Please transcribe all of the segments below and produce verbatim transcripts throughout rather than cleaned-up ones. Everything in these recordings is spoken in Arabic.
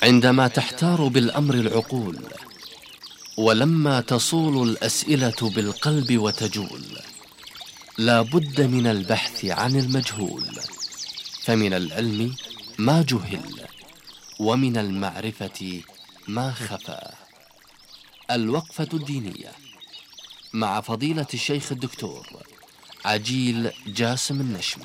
عندما تحتار بالأمر العقول، ولما تصول الأسئلة بالقلب وتجول، لا بد من البحث عن المجهول، فمن العلم ما جهل، ومن المعرفة ما خفى. الوقفة الدينية مع فضيلة الشيخ الدكتور عجيل جاسم النشمي.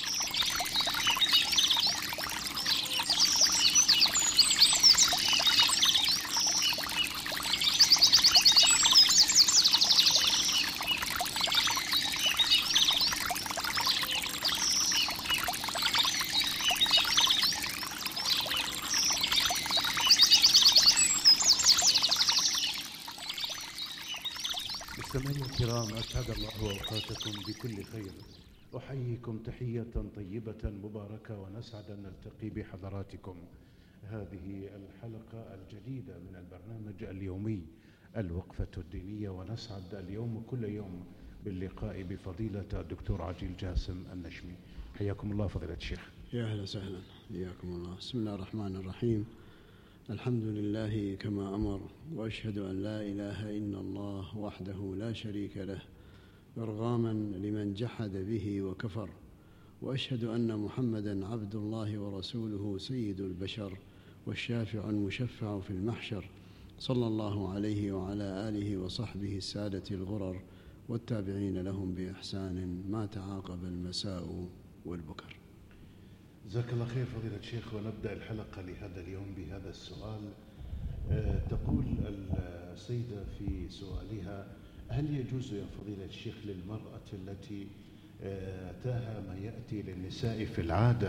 مستمعينا الكرام، أسعد الله أوقاتكم بكل خير. أحييكم تحية طيبة مباركة، ونسعد أن نلتقي بحضراتكم هذه الحلقة الجديدة من البرنامج اليومي الوقفة الدينية، ونسعد اليوم كل يوم باللقاء بفضيلة الدكتور عجيل جاسم النشمي. حياكم الله فضيلة الشيخ. يا أهلا وسهلا، حياكم الله. بسم الله الرحمن الرحيم. الحمد لله كما أمر، وأشهد أن لا إله إلا الله وحده لا شريك له، إرغاما لمن جحد به وكفر، وأشهد أن محمدا عبد الله ورسوله سيد البشر، والشافع المشفع في المحشر، صلى الله عليه وعلى آله وصحبه السادة الغرر، والتابعين لهم بإحسان ما تعاقب المساء والبكر. جزاك الله خير فضيلة الشيخ. ونبدأ الحلقة لهذا اليوم بهذا السؤال. أه تقول السيدة في سؤالها: هل يجوز يا فضيلة الشيخ للمرأة التي أتاها ما يأتي للنساء في العادة،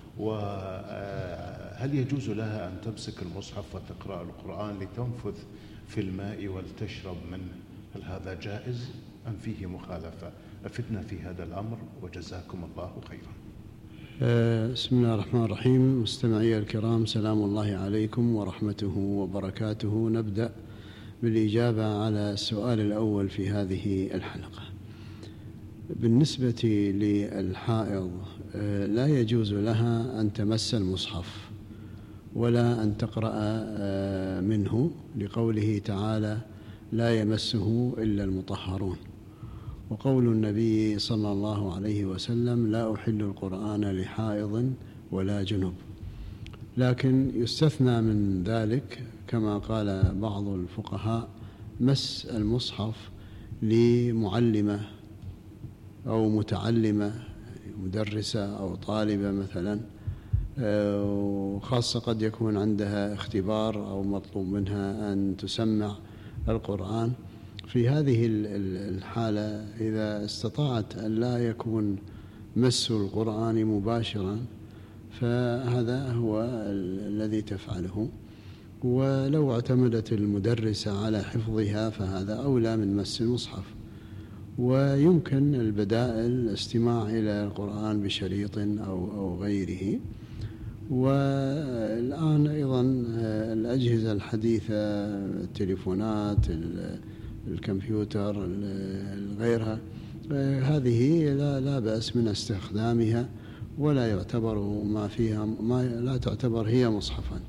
وهل يجوز لها أن تمسك المصحف وتقرأ القرآن لتنفذ في الماء ولتشرب منه؟ هل هذا جائز أم فيه مخالفة؟ أفدنا في هذا الأمر وجزاكم الله خيرا. بسم الله الرحمن الرحيم. مستمعي الكرام، سلام الله عليكم ورحمته وبركاته. نبدأ بالإجابة على السؤال الأول في هذه الحلقة. بالنسبة للحائض، لا يجوز لها أن تمس المصحف ولا أن تقرأ منه، لقوله تعالى: لا يمسه إلا المطهرون، وقول النبي صلى الله عليه وسلم: لا أحل القرآن لحائض ولا جنب. لكن يستثنى من ذلك كما قال بعض الفقهاء مس المصحف لمعلمة أو متعلمة، مدرسة أو طالبة مثلا، وخاصة قد يكون عندها اختبار أو مطلوب منها أن تسمع القرآن. في هذه الحالة إذا استطاعت أن لا يكون مس القرآن مباشرا، فهذا هو الذي تفعله. ولو اعتمدت المدرسة على حفظها فهذا أولى من مس المصحف. ويمكن البدائل الاستماع إلى القرآن بشريط أو أو غيره. والآن أيضا الأجهزة الحديثة، التليفونات، الكمبيوتر، غيرها، هذه لا لا بأس من استخدامها، ولا يعتبر ما فيها ما لا تعتبر هي مصحفا.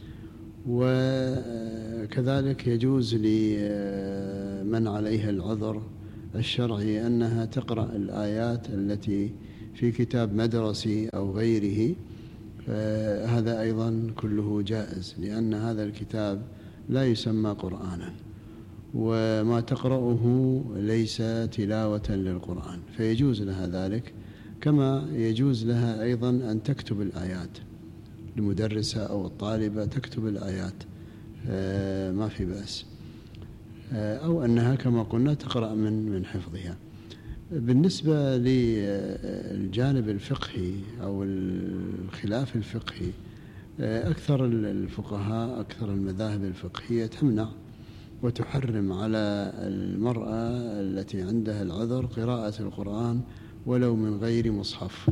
وكذلك يجوز لمن عليها العذر الشرعي أنها تقرأ الآيات التي في كتاب مدرسي أو غيره، هذا أيضا كله جائز، لأن هذا الكتاب لا يسمى قرآنا، وما تقرأه ليس تلاوة للقرآن، فيجوز لها ذلك. كما يجوز لها أيضا أن تكتب الآيات، المدرسة أو الطالبة تكتب الآيات، ما في بأس، أو أنها كما قلنا تقرأ من من حفظها. بالنسبة للجانب الفقهي أو الخلاف الفقهي، أكثر الفقهاء، أكثر المذاهب الفقهية تمنع وتحرم على المرأة التي عندها العذر قراءة القرآن ولو من غير مصحف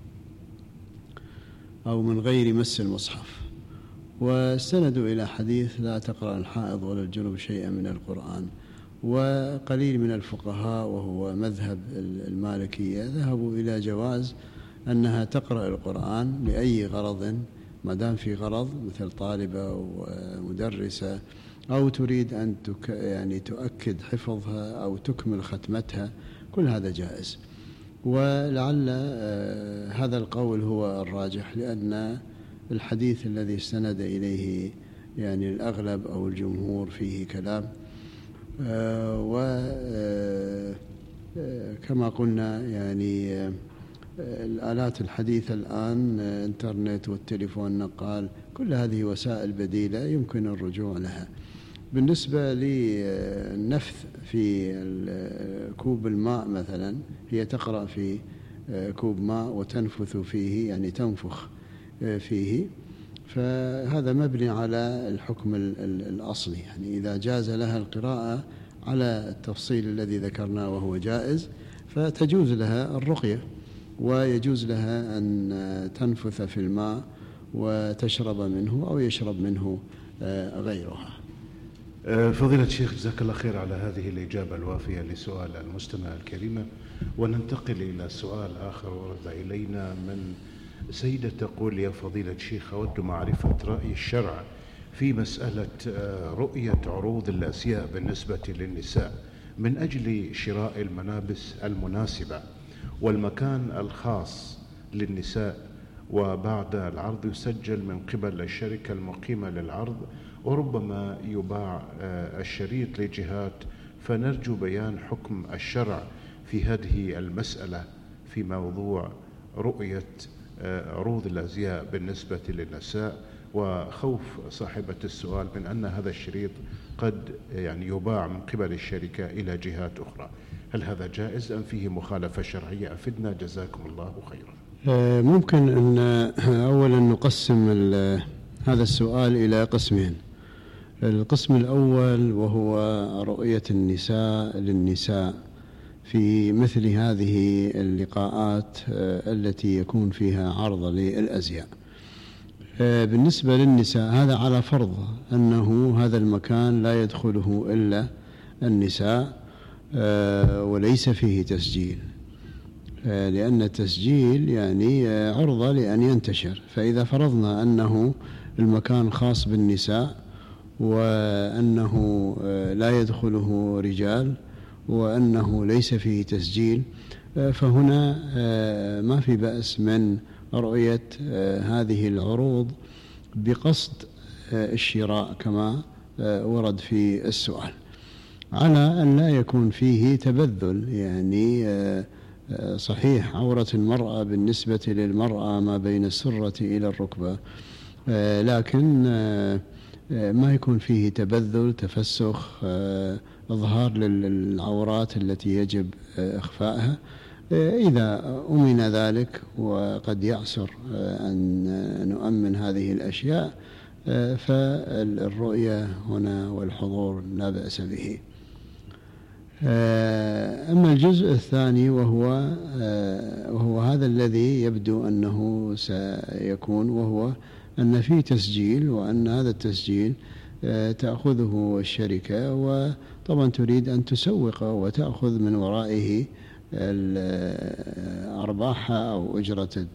أو من غير مس المصحف. واستندوا إلى حديث: لا تقرأ الحائض ولا الجنب شيئا من القرآن. وقليل من الفقهاء وهو مذهب المالكية ذهبوا إلى جواز أنها تقرأ القرآن لأي غرض ما دام في غرض مثل طالبة أو مدرسة أو تريد أن تك يعني تؤكد حفظها أو تكمل ختمتها، كل هذا جائز. ولعل هذا القول هو الراجح، لأن الحديث الذي استند إليه يعني الأغلب أو الجمهور فيه كلام. وكما قلنا يعني الآلات الحديثة الآن الإنترنت والتليفون النقال، كل هذه وسائل بديلة يمكن الرجوع لها. بالنسبة للنفث في كوب الماء مثلا، هي تقرأ في كوب ماء وتنفث فيه، يعني تنفخ فيه، فهذا مبني على الحكم الأصلي. يعني إذا جاز لها القراءة على التفصيل الذي ذكرناه وهو جائز، فتجوز لها الرقية، ويجوز لها أن تنفث في الماء وتشرب منه أو يشرب منه غيرها. فضيلة الشيخ، جزاك الله خير على هذه الإجابة الوافية لسؤال المستمع الكريمة. وننتقل إلى سؤال آخر ورد إلينا من سيدة تقول: يا فضيلة الشيخ، أود معرفة رأي الشرع في مسألة رؤية عروض الأزياء بالنسبة للنساء من أجل شراء الملابس المناسبة والمكان الخاص للنساء، وبعد العرض يسجل من قبل الشركة المقيمة للعرض، وربما يباع الشريط لجهات، فنرجو بيان حكم الشرع في هذه المسألة في موضوع رؤية عروض الأزياء بالنسبة للنساء، وخوف صاحبة السؤال من أن هذا الشريط قد يعني يباع من قبل الشركة إلى جهات أخرى. هل هذا جائز أم فيه مخالفة شرعية؟ أفدنا جزاكم الله خيرا. ممكن أن أولا نقسم هذا السؤال إلى قسمين. القسم الأول وهو رؤية النساء للنساء في مثل هذه اللقاءات التي يكون فيها عرض للأزياء. بالنسبة للنساء هذا على فرض أنه هذا المكان لا يدخله إلا النساء وليس فيه تسجيل، لأن التسجيل يعني عرضة لأن ينتشر. فإذا فرضنا أنه المكان خاص بالنساء وأنه لا يدخله رجال وأنه ليس فيه تسجيل، فهنا ما في بأس من رؤية هذه العروض بقصد الشراء كما ورد في السؤال، على أن لا يكون فيه تبذل. يعني صحيح عورة المرأة بالنسبة للمرأة ما بين السرة إلى الركبة، لكن ما يكون فيه تبذل، تفسخ، إظهار للعورات التي يجب إخفائها. إذا أمن ذلك، وقد يعسر أن نؤمن هذه الأشياء، فالرؤية هنا والحضور لا بأس به. أما الجزء الثاني وهو وهو هذا الذي يبدو أنه سيكون، وهو أن فيه تسجيل، وأن هذا التسجيل تأخذه الشركة، وطبعا تريد أن تسوق وتأخذ من ورائه أرباحها أو أجرة،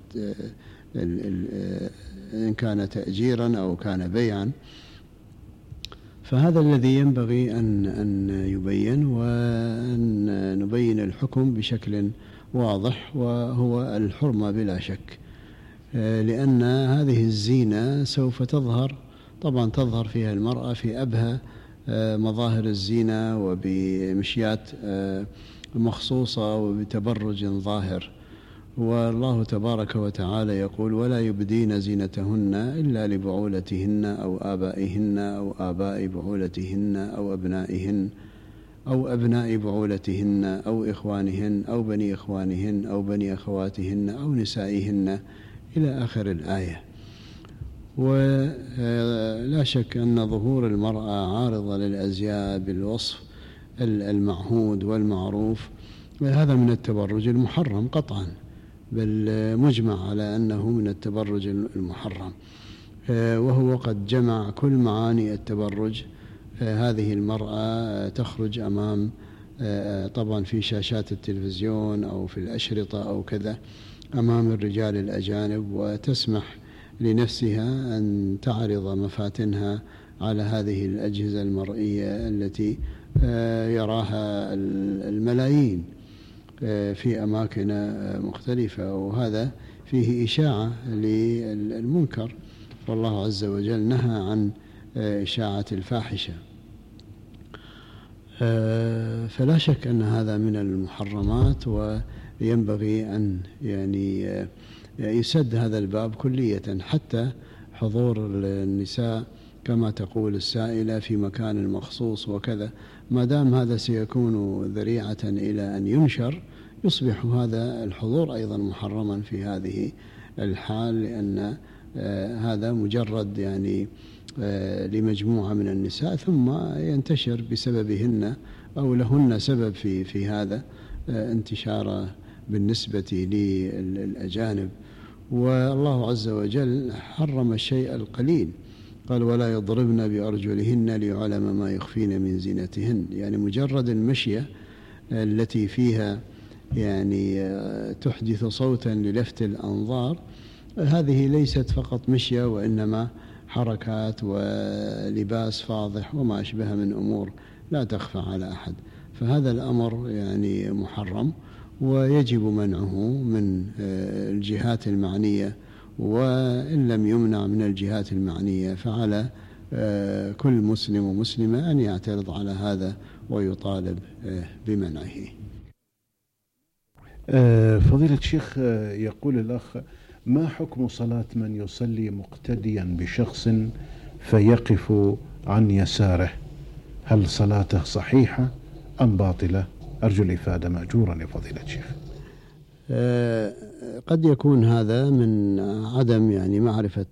إن كان تأجيرا أو كان بيعا. فهذا الذي ينبغي أن أن يبين، وأن نبين الحكم بشكل واضح، وهو الحرمة بلا شك، لأن هذه الزينة سوف تظهر، طبعا تظهر فيها المرأة في أبهى مظاهر الزينة وبمشيات مخصوصة وبتبرج ظاهر. والله تبارك وتعالى يقول: ولا يبدين زينتهن إلا لبعولتهن أو آبائهن أو آباء بعولتهن أو أبنائهن أو أبناء بعولتهن أو إخوانهن أو بني إخوانهن أو بني أخواتهن أو نسائهن إلى آخر الآية. ولا شك أن ظهور المرأة عارضة للأزياء بالوصف المعهود والمعروف، هذا من التبرج المحرم قطعا، بل مجمع على أنه من التبرج المحرم، وهو قد جمع كل معاني التبرج. هذه المرأة تخرج أمام طبعا في شاشات التلفزيون أو في الأشرطة أو كذا أمام الرجال الأجانب، وتسمح لنفسها أن تعرض مفاتنها على هذه الأجهزة المرئية التي يراها الملايين في أماكن مختلفة، وهذا فيه إشاعة للمنكر، والله عز وجل نهى عن إشاعة الفاحشة. فلا شك أن هذا من المحرمات، وينبغي أن يعني يسد هذا الباب كلية، حتى حضور النساء كما تقول السائلة في مكان مخصوص وكذا، ما دام هذا سيكون ذريعة إلى أن ينشر، يصبح هذا الحضور أيضا محرما في هذه الحال، لأن هذا مجرد يعني لمجموعة من النساء، ثم ينتشر بسببهن أو لهن سبب في في هذا انتشار بالنسبة للأجانب. والله عز وجل حرم الشيء القليل، قال ولا يضربن بأرجلهن ليعلم ما يخفين من زينتهن، يعني مجرد المشية التي فيها يعني تحدث صوتا للفت الأنظار، هذه ليست فقط مشية، وإنما حركات ولباس فاضح وما أشبه من أمور لا تخفى على أحد. فهذا الأمر يعني محرم، ويجب منعه من الجهات المعنية، وإن لم يمنع من الجهات المعنية فعلى كل مسلم ومسلمة أن يعترض على هذا ويطالب بمنعه. فضيلة الشيخ، يقول الأخ: ما حكم صلاة من يصلي مقتديا بشخص فيقف عن يساره؟ هل صلاته صحيحة أم باطلة؟ أرجو الإفادة مأجورا يا فضيلة الشيخ. قد يكون هذا من عدم يعني معرفة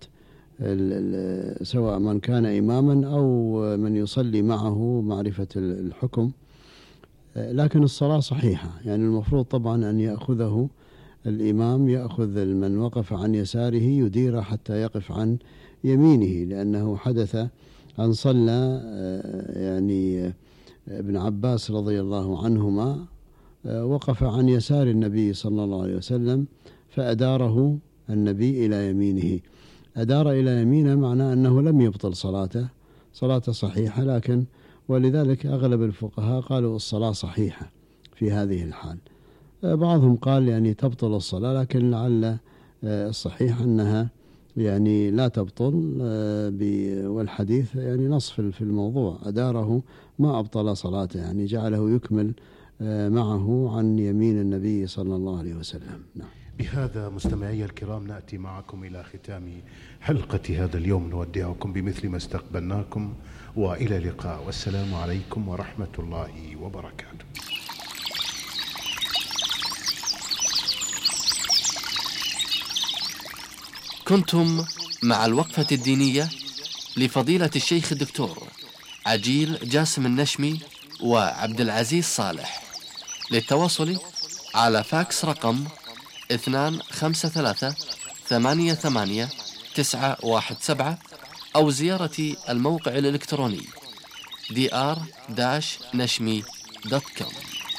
سواء من كان إماما أو من يصلي معه معرفة الحكم، لكن الصلاة صحيحة. يعني المفروض طبعا أن يأخذه الإمام، يأخذ من وقف عن يساره يدير حتى يقف عن يمينه، لأنه حدث أن صلى يعني ابن عباس رضي الله عنهما وقف عن يسار النبي صلى الله عليه وسلم فأداره النبي إلى يمينه. أدار إلى يمينه معناه أنه لم يبطل صلاته، صلاته صحيحة، لكن ولذلك أغلب الفقهاء قالوا الصلاة صحيحة في هذه الحال. بعضهم قال يعني تبطل الصلاة، لكن لعل الصحيح أنها يعني لا تبطل، والحديث يعني نصف في الموضوع، أداره ما أبطل صلاته، يعني جعله يكمل معه عن يمين النبي صلى الله عليه وسلم. نعم. بهذا مستمعي الكرام نأتي معكم إلى ختام حلقة هذا اليوم، نودعكم بمثل ما استقبلناكم، وإلى اللقاء، والسلام عليكم ورحمة الله وبركاته. كنتم مع الوقفة الدينية لفضيلة الشيخ الدكتور عجيل جاسم النشمي وعبد العزيز صالح. للتواصل على فاكس رقم اثنان خمسة ثلاثة ثمانية ثمانية تسعة واحد سبعة، أو زيارة الموقع الإلكتروني دي آر نشمي دوت كوم.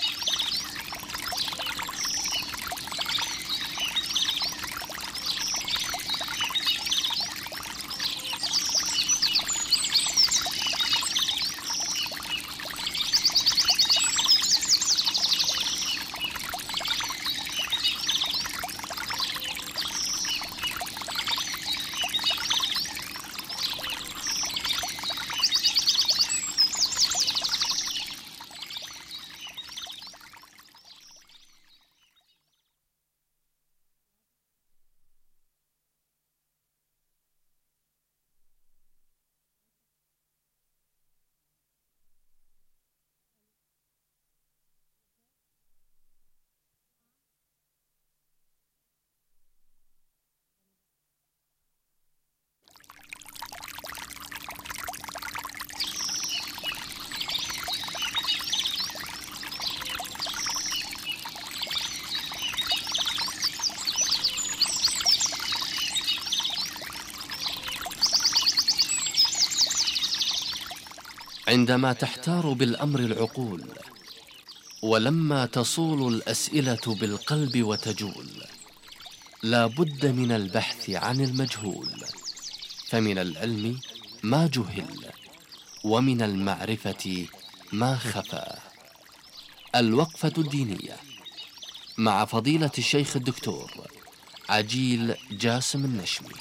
عندما تحتار بالأمر العقول، ولما تصول الأسئلة بالقلب وتجول، لا بد من البحث عن المجهول، فمن العلم ما جهل، ومن المعرفة ما خفى. الوقفة الدينية مع فضيلة الشيخ الدكتور عجيل جاسم النشمي.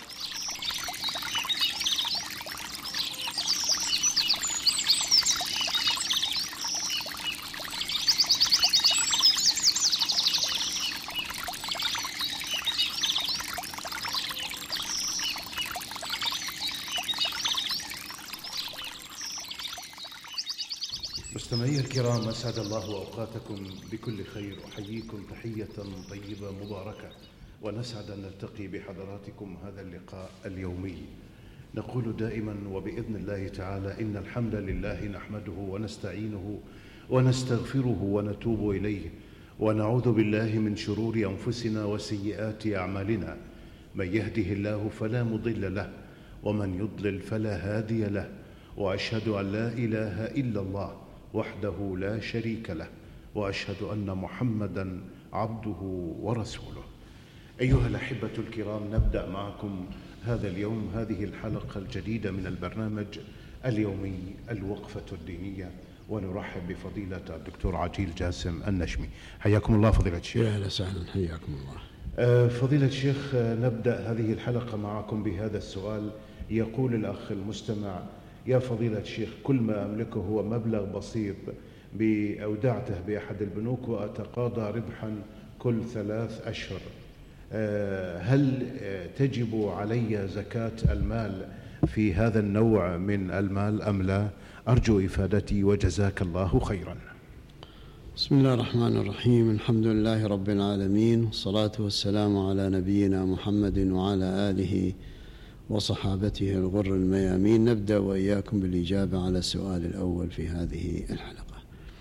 مستمعي الكرام، أسعد الله أوقاتكم بكل خير. أحييكم تحية طيبة مباركة، ونسعد أن نلتقي بحضراتكم هذا اللقاء اليومي. نقول دائما وبإذن الله تعالى إن الحمد لله نحمده ونستعينه ونستغفره ونتوب إليه، ونعوذ بالله من شرور أنفسنا وسيئات أعمالنا. من يهده الله فلا مضل له، ومن يضلل فلا هادي له، وأشهد أن لا إله إلا الله وحده لا شريك له، وأشهد أن محمدًا عبده ورسوله. أيها الأحبة الكرام، نبدأ معكم هذا اليوم هذه الحلقة الجديدة من البرنامج اليومي الوقفة الدينية، ونرحب بفضيلة الدكتور عجيل جاسم النشمي. حياكم الله فضيلة الشيخ. يا أهلا وسهلا، حياكم الله. فضيلة الشيخ، نبدأ هذه الحلقة معكم بهذا السؤال. يقول الأخ المستمع: يا فضيلة الشيخ، كل ما أملكه هو مبلغ بسيط بأودعته بأحد البنوك، وأتقاضى ربحا كل ثلاث أشهر، هل تجب علي زكاة المال في هذا النوع من المال أم لا؟ أرجو إفادتي وجزاك الله خيرا. بسم الله الرحمن الرحيم. الحمد لله رب العالمين، والصلاة والسلام على نبينا محمد وعلى آله وصحابته الغر الميامين. نبدأ وإياكم بالإجابة على السؤال الأول في هذه الحلقة.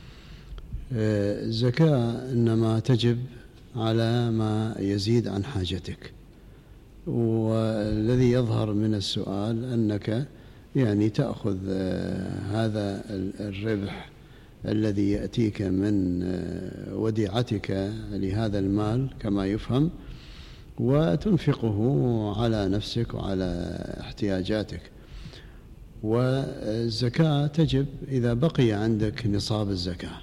الزكاة إنما تجب على ما يزيد عن حاجتك، والذي يظهر من السؤال أنك يعني تأخذ هذا الربح الذي يأتيك من وديعتك لهذا المال كما يفهم، وتنفقه على نفسك وعلى احتياجاتك. والزكاة تجب إذا بقي عندك نصاب الزكاة،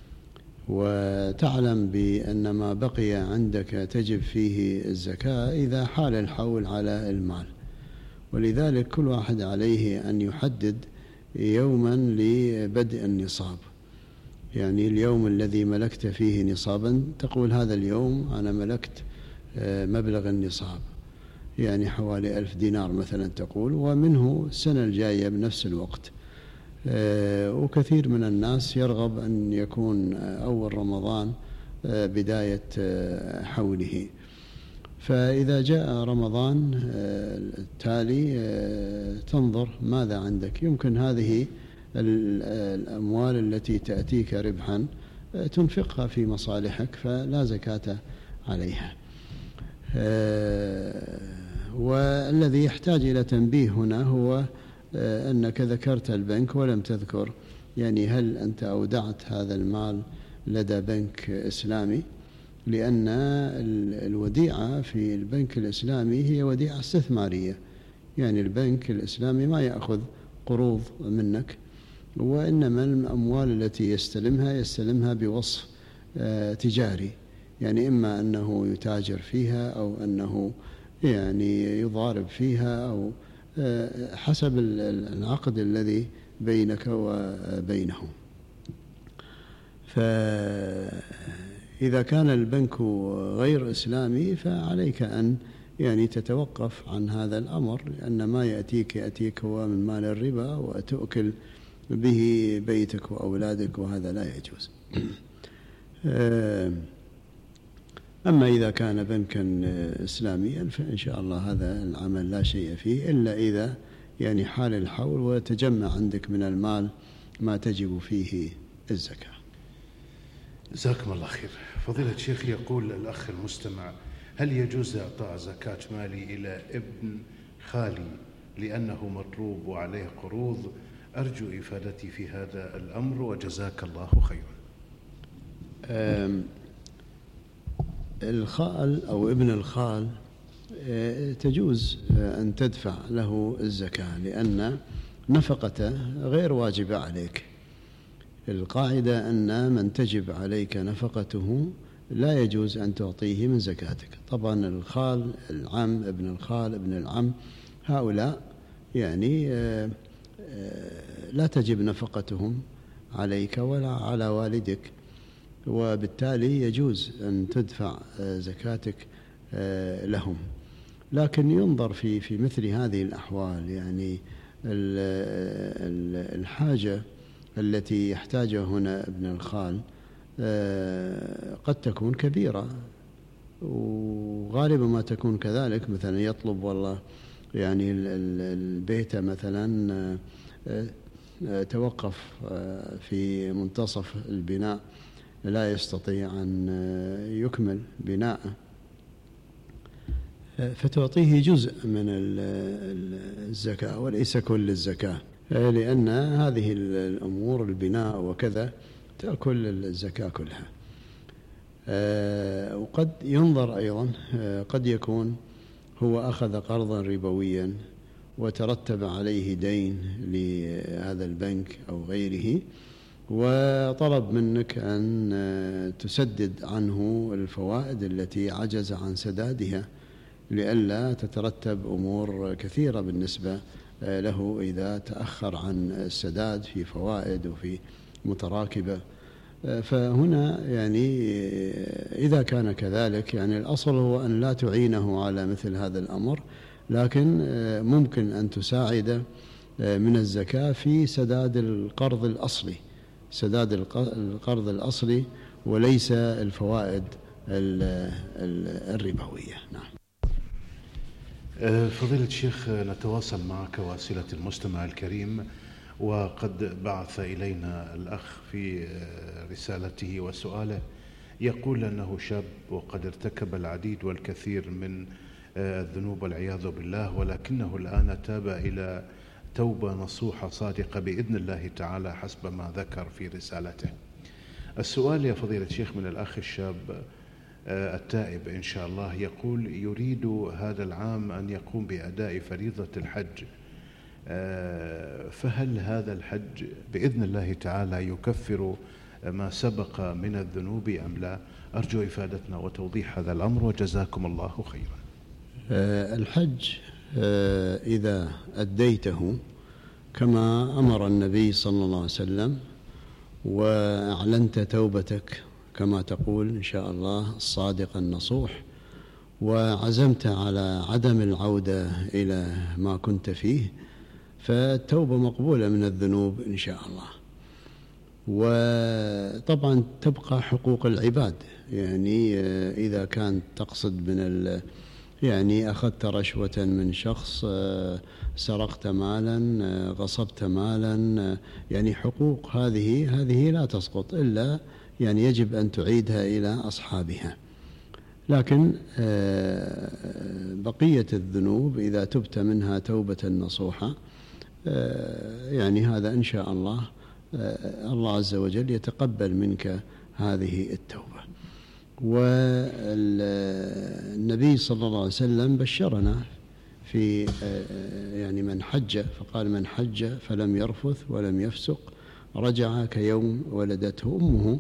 وتعلم بأن ما بقي عندك تجب فيه الزكاة إذا حال الحول على المال. ولذلك كل واحد عليه أن يحدد يوما لبدء النصاب، يعني اليوم الذي ملكت فيه نصابا تقول هذا اليوم أنا ملكت مبلغ النصاب، يعني حوالي ألف دينار مثلا تقول، ومنه السنة الجاية بنفس الوقت. وكثير من الناس يرغب أن يكون أول رمضان بداية حوله، فإذا جاء رمضان التالي تنظر ماذا عندك. يمكن هذه الأموال التي تأتيك ربحا تنفقها في مصالحك فلا زكاة عليها. والذي يحتاج إلى تنبيه هنا هو أنك ذكرت البنك ولم تذكر يعني هل أنت أودعت هذا المال لدى بنك إسلامي، لأن الوديعة في البنك الإسلامي هي وديعة استثمارية، يعني البنك الإسلامي ما يأخذ قروض منك، وإنما الأموال التي يستلمها يستلمها بوصف تجاري، يعني إما أنه يتاجر فيها أو أنه يعني يضارب فيها أو حسب العقد الذي بينك وبينه. فإذا كان البنك غير إسلامي فعليك أن يعني تتوقف عن هذا الأمر، لأن ما يأتيك يأتيك هو من مال الربا وتؤكل به بيتك وأولادك، وهذا لا يجوز. أما إذا كان بنكا إسلاميا فإن شاء الله هذا العمل لا شيء فيه، إلا إذا يعني حال الحول وتجمع عندك من المال ما تجب فيه الزكاة. جزاكم الله خير. فضيلة الشيخ، يقول الأخ المستمع: هل يجوز إعطاء زكاة مالي إلى ابن خالي لأنه مطلوب وعليه قروض؟ أرجو إفادتي في هذا الأمر وجزاك الله خيرا. الخال أو ابن الخال تجوز أن تدفع له الزكاة، لأن نفقته غير واجبة عليك. القاعدة أن من تجب عليك نفقته لا يجوز أن تعطيه من زكاتك. طبعا الخال، العم، ابن الخال، ابن العم، هؤلاء يعني لا تجب نفقتهم عليك ولا على والدك، وبالتالي يجوز أن تدفع زكاتك لهم. لكن ينظر في في مثل هذه الأحوال، يعني الحاجة التي يحتاجها هنا ابن الخال قد تكون كبيرة، وغالبا ما تكون كذلك. مثلا يطلب والله يعني البيت مثلا توقف في منتصف البناء، لا يستطيع أن يكمل بناءه، فتعطيه جزء من الزكاة وليس كل الزكاة، لأن هذه الأمور البناء وكذا تأكل الزكاة كلها. وقد ينظر أيضا، قد يكون هو أخذ قرضا ربويا وترتب عليه دين لهذا البنك أو غيره، وطلب منك أن تسدد عنه الفوائد التي عجز عن سدادها، لئلا تترتب أمور كثيرة بالنسبة له إذا تأخر عن السداد في فوائد وفي متراكبة. فهنا يعني إذا كان كذلك، يعني الأصل هو أن لا تعينه على مثل هذا الأمر، لكن ممكن أن تساعد من الزكاة في سداد القرض الأصلي، سداد القرض الأصلي وليس الفوائد الربوية. نعم. فضيلة الشيخ، نتواصل معك وأسئلة المستمع الكريم، وقد بعث إلينا الأخ في رسالته وسؤاله يقول أنه شاب وقد ارتكب العديد والكثير من الذنوب والعياذ بالله، ولكنه الآن تاب إلى توبة نصوحة صادقة بإذن الله تعالى حسب ما ذكر في رسالته. السؤال يا فضيلة الشيخ من الأخ الشاب التائب إن شاء الله، يقول يريد هذا العام أن يقوم بأداء فريضة الحج، فهل هذا الحج بإذن الله تعالى يكفر ما سبق من الذنوب أم لا؟ أرجو إفادتنا وتوضيح هذا الأمر، وجزاكم الله خيرا. الحج إذا أديته كما أمر النبي صلى الله عليه وسلم وأعلنت توبتك كما تقول إن شاء الله الصادق النصوح، وعزمت على عدم العودة إلى ما كنت فيه، فالتوبة مقبولة من الذنوب إن شاء الله. وطبعا تبقى حقوق العباد، يعني إذا كان تقصد من يعني أخذت رشوة من شخص، سرقت مالا، غصبت مالا، يعني حقوق هذه هذه لا تسقط، إلا يعني يجب أن تعيدها إلى أصحابها. لكن بقية الذنوب إذا تبت منها توبة نصوحة، يعني هذا إن شاء الله الله عز وجل يتقبل منك هذه التوبة. والنبي صلى الله عليه وسلم بشرنا في يعني من حج، فقال من حج فلم يرفث ولم يفسق رجع كيوم ولدته أمه.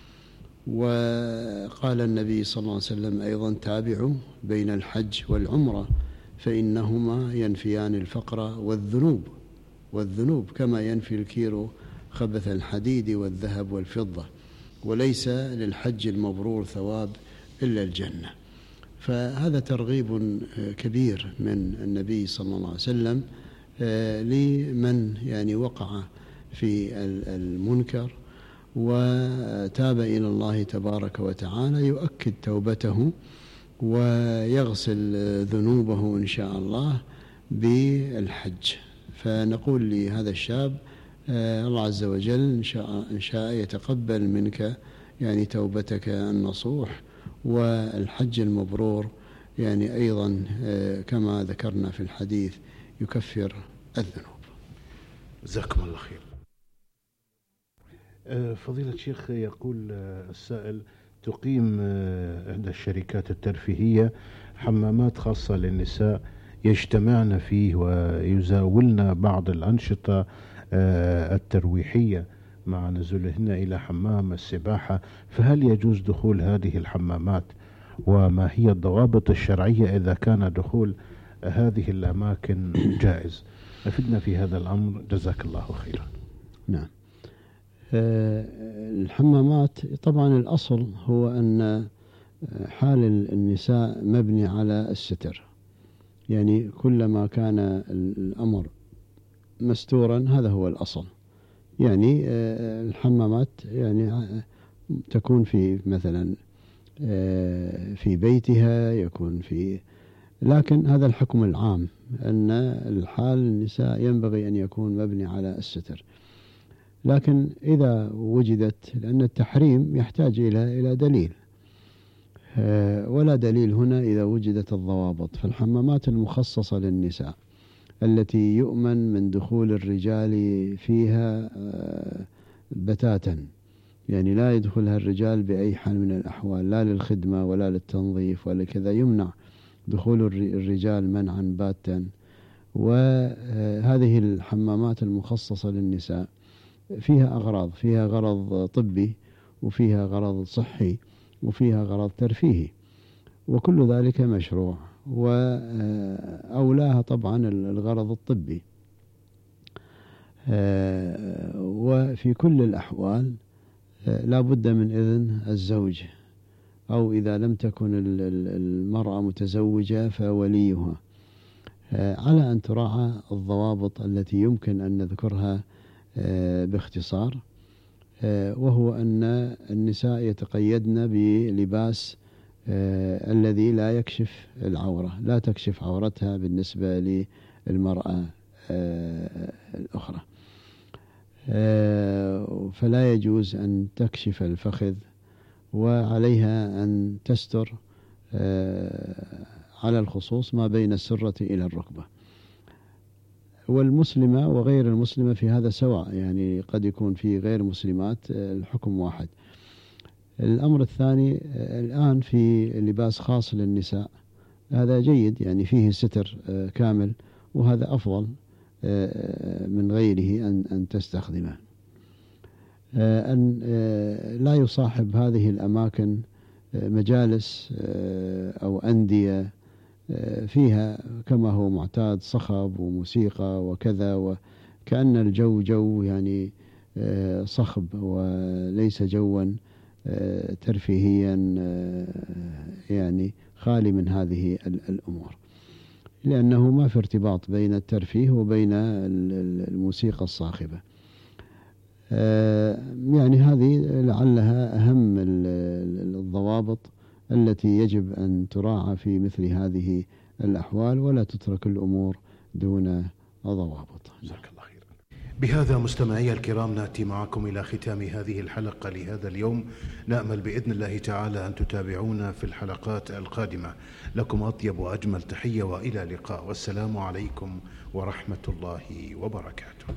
وقال النبي صلى الله عليه وسلم أيضا تابعوا بين الحج والعمرة فإنهما ينفيان الفقر والذنوب، والذنوب كما ينفي الكير خبث الحديد والذهب والفضة، وليس للحج المبرور ثواب إلا الجنة. فهذا ترغيب كبير من النبي صلى الله عليه وسلم لمن يعني وقع في المنكر وتاب إلى الله تبارك وتعالى، يؤكد توبته ويغسل ذنوبه إن شاء الله بالحج. فنقول لهذا الشاب الله عز وجل إن شاء, إن شاء يتقبل منك يعني توبتك النصوح، والحج المبرور يعني أيضا كما ذكرنا في الحديث يكفر الذنوب. جزاكم الله خير. فضيلة الشيخ، يقول السائل تقيم إحدى الشركات الترفيهية حمامات خاصة للنساء يجتمعن فيه ويزاولن بعض الأنشطة الترويحية مع نزولهن إلى حمام السباحة. فهل يجوز دخول هذه الحمامات؟ وما هي الضوابط الشرعية إذا كان دخول هذه الأماكن جائز؟ أفدنا في هذا الأمر جزاك الله خيرا. نعم. الحمامات طبعا الأصل هو أن حال النساء مبني على الستر، يعني كلما كان الأمر مستورا هذا هو الأصل. يعني الحمامات يعني تكون في مثلا في بيتها، يكون في، لكن هذا الحكم العام أن الحال النساء ينبغي أن يكون مبني على الستر. لكن إذا وجدت، لأن التحريم يحتاج إلى إلى دليل، ولا دليل هنا إذا وجدت الضوابط. فالحمامات المخصصة للنساء التي يؤمن من دخول الرجال فيها بتاتا، يعني لا يدخلها الرجال بأي حال من الأحوال، لا للخدمة ولا للتنظيف ولا كذا، يمنع دخول الرجال منعا باتا. وهذه الحمامات المخصصة للنساء فيها أغراض، فيها غرض طبي وفيها غرض صحي وفيها غرض ترفيهي، وكل ذلك مشروع، وأولاها طبعا الغرض الطبي. وفي كل الأحوال لا بد من إذن الزوج، أو إذا لم تكن المرأة متزوجة فوليها، على أن تراعى الضوابط التي يمكن أن نذكرها باختصار. وهو أن النساء يتقيدن بلباس الذي لا يكشف العورة، لا تكشف عورتها بالنسبة للمرأة الأخرى. فلا يجوز أن تكشف الفخذ، وعليها أن تستر على الخصوص ما بين السرة إلى الركبة. والمسلمة وغير المسلمة في هذا سواء، يعني قد يكون في غير مسلمات الحكم واحد. الأمر الثاني، الآن في لباس خاص للنساء، هذا جيد، يعني فيه ستر كامل، وهذا أفضل من غيره أن أن تستخدمه. أن لا يصاحب هذه الأماكن مجالس أو أندية فيها كما هو معتاد صخب وموسيقى وكذا، وكأن الجو جو يعني صخب وليس جوا ترفيهيا، يعني خالي من هذه الأمور، لأنه ما في ارتباط بين الترفيه وبين الموسيقى الصاخبة. يعني هذه لعلها أهم الضوابط التي يجب أن تراعى في مثل هذه الأحوال، ولا تترك الأمور دون ضوابط. جزاك الله خيرا. بهذا مستمعي الكرام نأتي معكم إلى ختام هذه الحلقة لهذا اليوم. نأمل بإذن الله تعالى أن تتابعونا في الحلقات القادمة. لكم أطيب وأجمل تحية، وإلى اللقاء، والسلام عليكم ورحمة الله وبركاته.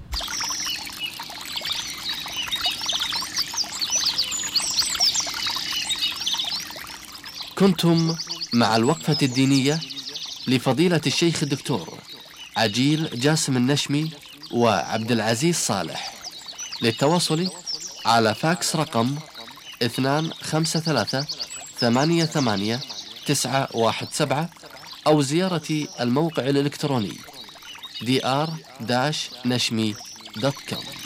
كنتم مع الوقفة الدينية لفضيلة الشيخ الدكتور عجيل جاسم النشمي وعبد العزيز صالح. للتواصل على فاكس رقم اثنان خمسة ثلاثة ثمانية ثمانية تسعة واحد سبعة، أو زيارة الموقع الإلكتروني دي آر نشمي دوت كوم.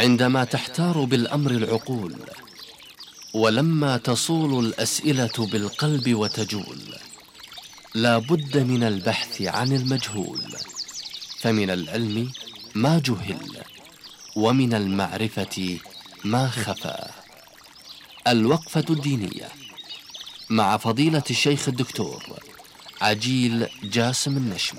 عندما تحتار بالأمر العقول، ولما تصول الأسئلة بالقلب وتجول، لا بد من البحث عن المجهول، فمن العلم ما جهل، ومن المعرفة ما خفى. الوقفة الدينية مع فضيلة الشيخ الدكتور عجيل جاسم النشمي.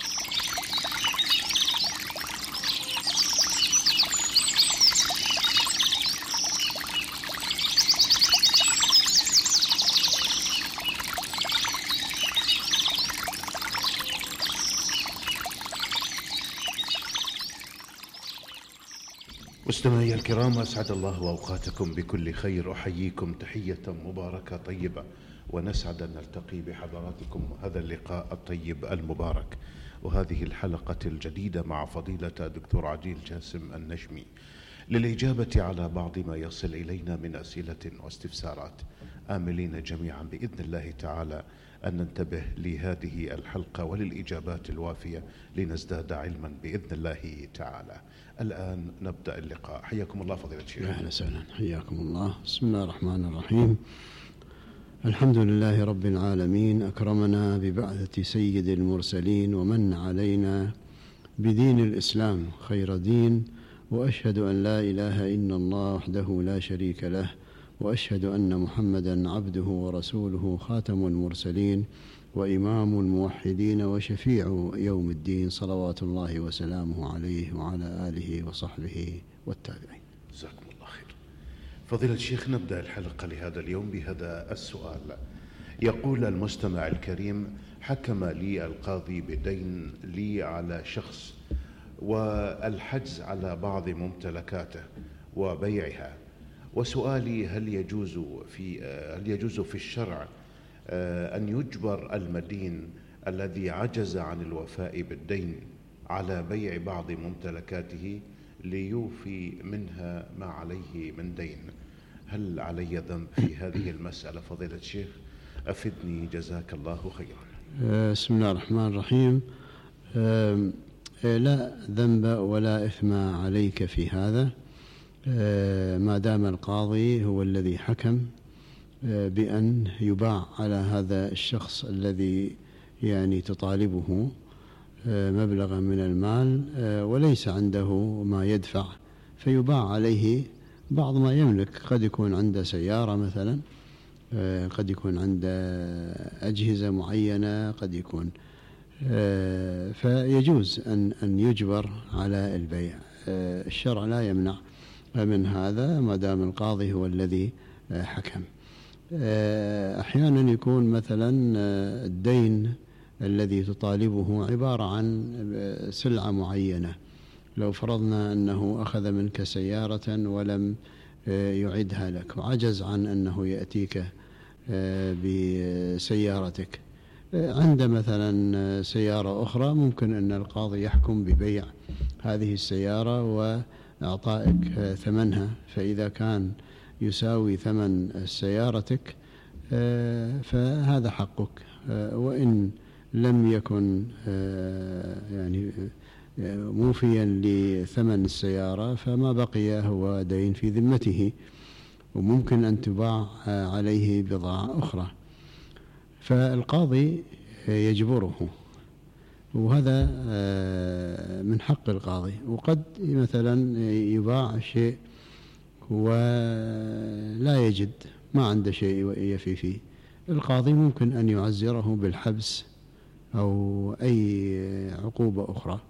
مستمعي الكرام، أسعد الله أوقاتكم بكل خير. أحييكم تحية مباركة طيبة، ونسعد أن نلتقي بحضراتكم هذا اللقاء الطيب المبارك، وهذه الحلقة الجديدة مع فضيلة الدكتور عجيل جاسم النشمي للإجابة على بعض ما يصل إلينا من أسئلة واستفسارات، آملين جميعا بإذن الله تعالى أن ننتبه لهذه الحلقة وللإجابات الوافية لنزداد علما بإذن الله تعالى. الآن نبدأ اللقاء. حياكم الله فضيلة الشيخ. أهلا وسهلا، حياكم الله. بسم الله الرحمن الرحيم. الحمد لله رب العالمين، أكرمنا ببعثة سيد المرسلين ومن علينا بدين الإسلام خير دين، وأشهد أن لا إله إلا الله وحده لا شريك له، وأشهد أن محمدا عبده ورسوله خاتم المرسلين وإمام الموحدين وشفيع يوم الدين، صلوات الله وسلامه عليه وعلى آله وصحبه والتابعين. جزاكم الله خير. فضيلة الشيخ، نبدأ الحلقة لهذا اليوم بهذا السؤال. يقول المستمع الكريم: حكم لي القاضي بدين لي على شخص، والحجز على بعض ممتلكاته وبيعها، وسؤالي: هل يجوز في هل يجوز في الشرع أن يجبر المدين الذي عجز عن الوفاء بالدين على بيع بعض ممتلكاته ليوفي منها ما عليه من دين؟ هل علي ذنب في هذه المسألة فضيلة الشيخ؟ أفدني جزاك الله خيرا. بسم الله الرحمن الرحيم. لا ذنب ولا إثم عليك في هذا، ما دام القاضي هو الذي حكم بأن يباع على هذا الشخص الذي يعني تطالبه مبلغا من المال وليس عنده ما يدفع، فيباع عليه بعض ما يملك. قد يكون عنده سيارة مثلا، قد يكون عنده أجهزة معينة، قد يكون فيجوز أن أن يجبر على البيع. الشرع لا يمنع من هذا ما دام القاضي هو الذي حكم. أحيانا يكون مثلا الدين الذي تطالبه عبارة عن سلعة معينة، لو فرضنا أنه أخذ منك سيارة ولم يعدها لك وعجز عن أنه يأتيك بسيارتك، عند مثلا سيارة أخرى ممكن أن القاضي يحكم ببيع هذه السيارة وإعطائك ثمنها، فإذا كان يساوي ثمن سيارتك فهذا حقك، وإن لم يكن يعني موفيا لثمن السيارة فما بقي هو دين في ذمته، وممكن أن تباع عليه بضاعة أخرى، فالقاضي يجبره، وهذا من حق القاضي. وقد مثلا يباع شيء ولا يجد، ما عنده شيء يفي فيه، القاضي ممكن أن يعزره بالحبس أو أي عقوبة أخرى.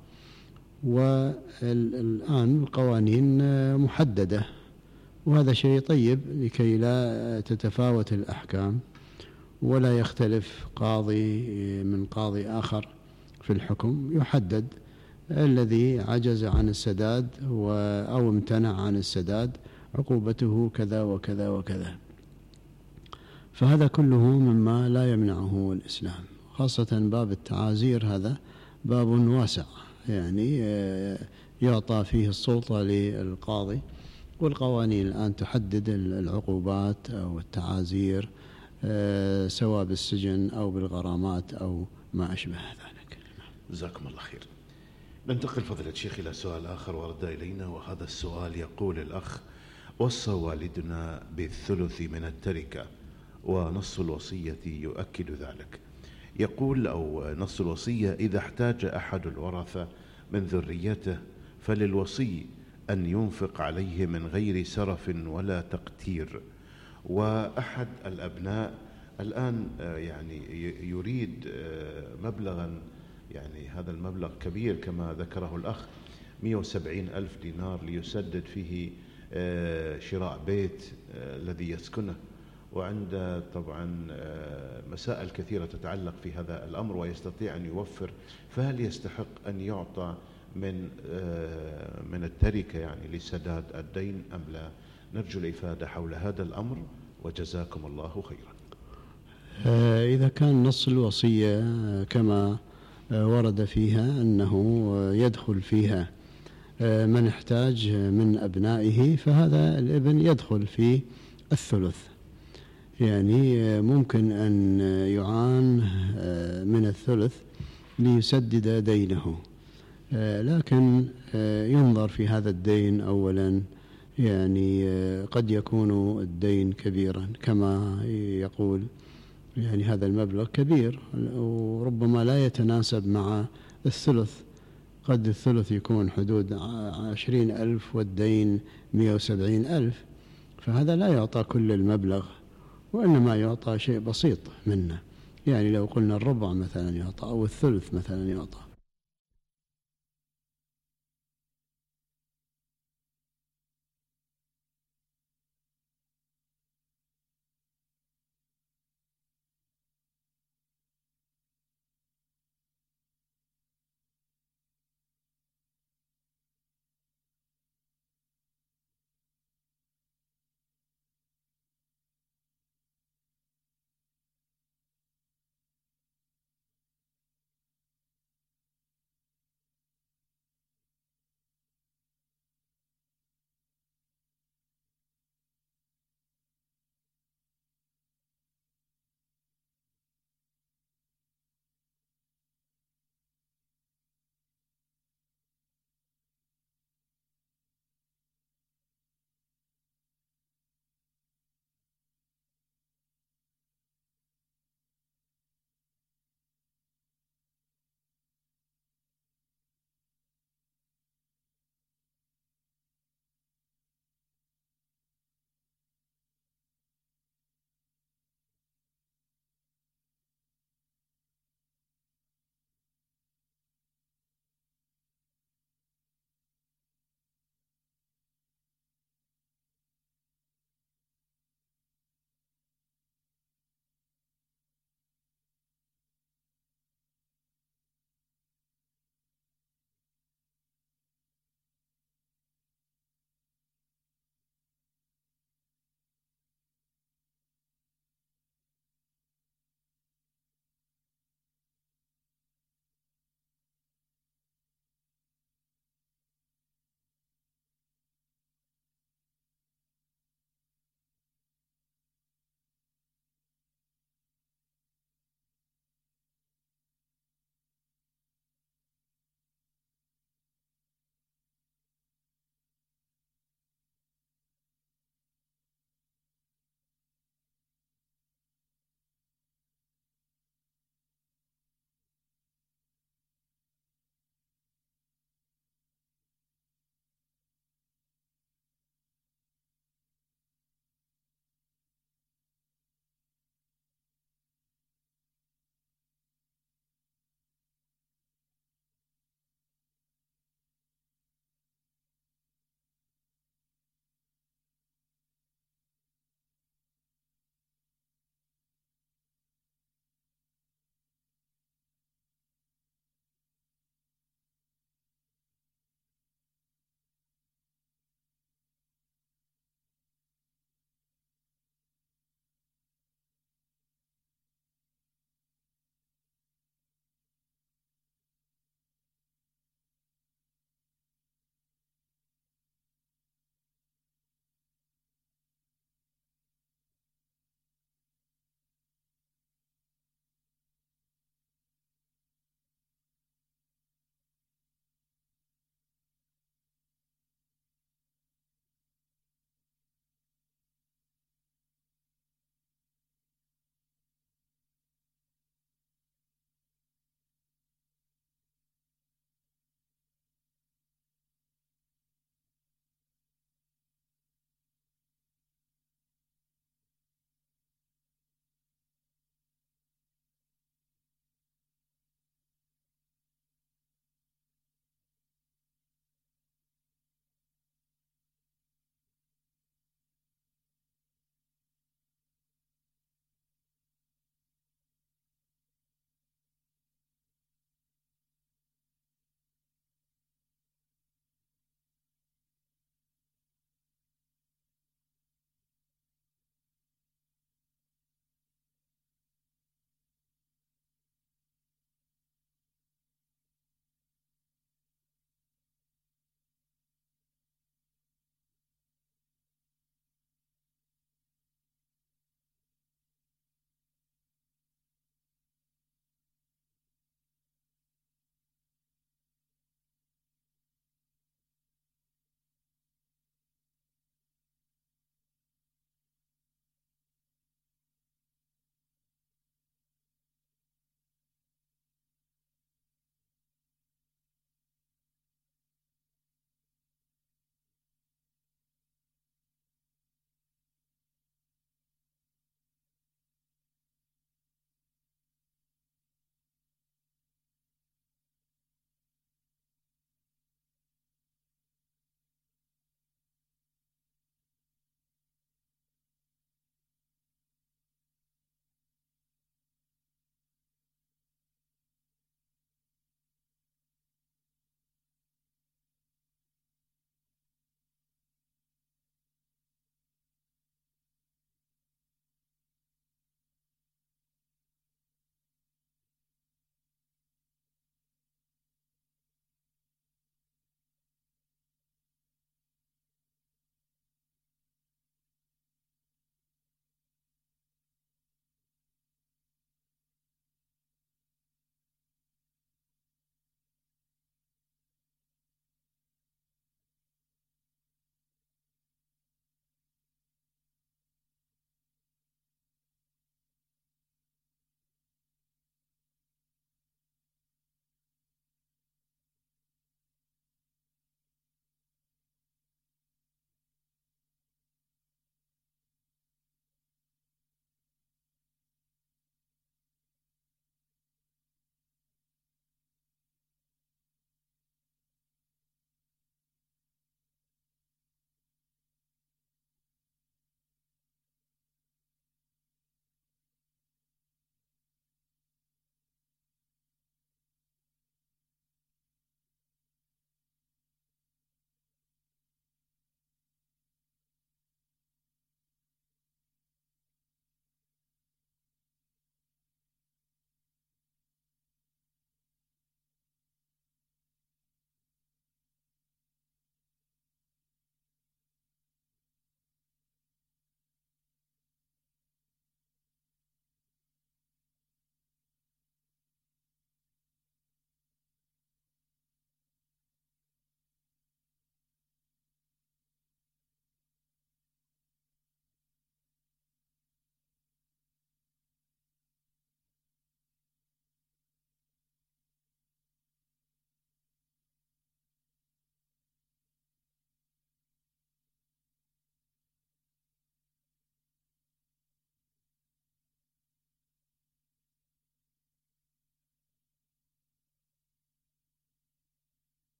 والآن القوانين محددة، وهذا شيء طيب لكي لا تتفاوت الأحكام ولا يختلف قاضي من قاضي آخر في الحكم. يحدد الذي عجز عن السداد أو امتنع عن السداد عقوبته كذا وكذا وكذا، فهذا كله مما لا يمنعه الإسلام. خاصة باب التعازير هذا باب واسع، يعني يعطى فيه السلطة للقاضي، والقوانين الآن تحدد العقوبات أو التعازير سواء بالسجن أو بالغرامات أو ما أشبه ذلك. جزاكم الله خير. ننتقل فضيلة الشيخ إلى سؤال آخر ورد إلينا، وهذا السؤال يقول الأخ: وصى والدنا بالثلث من التركة ونص الوصية يؤكد ذلك. يقول أو نص الوصية: إذا احتاج أحد الورثة من ذريته فللوصي أن ينفق عليه من غير سرف ولا تقتير، وأحد الأبناء الآن يعني يريد مبلغا، يعني هذا المبلغ كبير كما ذكره الأخ، مئة وسبعين ألف دينار ليسدد فيه شراء بيت الذي يسكنه، وعنده طبعا مسائل كثيرة تتعلق في هذا الأمر ويستطيع أن يوفر، فهل يستحق أن يعطى من من التركة يعني لسداد الدين أم لا؟ نرجو الإفادة حول هذا الأمر وجزاكم الله خيرا. إذا كان نص الوصية كما ورد فيها أنه يدخل فيها من احتاج من أبنائه، فهذا الابن يدخل في الثلث، يعني ممكن أن يعان من الثلث ليسدد دينه، لكن ينظر في هذا الدين أولا، يعني قد يكون الدين كبيرا كما يقول، يعني هذا المبلغ كبير وربما لا يتناسب مع الثلث، قد الثلث يكون حدود عشرين ألف والدين مئة وسبعين ألف، فهذا لا يعطى كل المبلغ، وإنما يعطى شيء بسيط منه، يعني لو قلنا الربع مثلا يعطى أو الثلث مثلا يعطى.